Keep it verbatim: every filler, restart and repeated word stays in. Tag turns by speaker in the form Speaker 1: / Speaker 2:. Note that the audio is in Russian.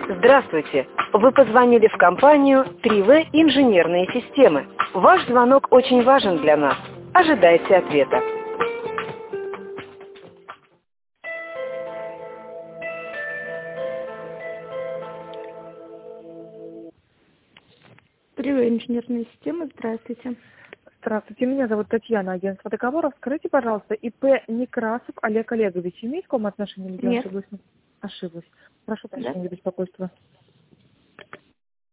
Speaker 1: Здравствуйте! Вы позвонили в компанию три вэ Инженерные системы. Ваш звонок очень важен для нас. Ожидайте ответа.
Speaker 2: три вэ Инженерные системы, здравствуйте.
Speaker 3: Здравствуйте, меня зовут Татьяна, агентство договоров. Скажите, пожалуйста, ИП Некрасов Олег Олегович имеет к вам отношение?
Speaker 2: Нет.
Speaker 3: Ошиблась. Ошиблась. Прошу
Speaker 2: Да?
Speaker 3: прощения за беспокойство.